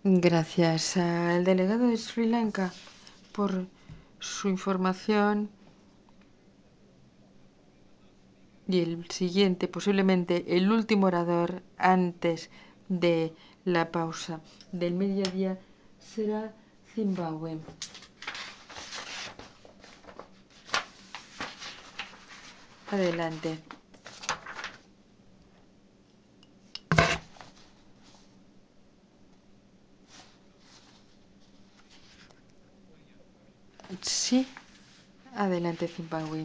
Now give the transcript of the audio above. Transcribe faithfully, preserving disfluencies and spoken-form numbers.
Gracias al delegado de Sri Lanka por su información. Y el siguiente, posiblemente el último orador antes de la pausa del mediodía, será Zimbabue. Adelante. Sí, adelante, Zimbabue.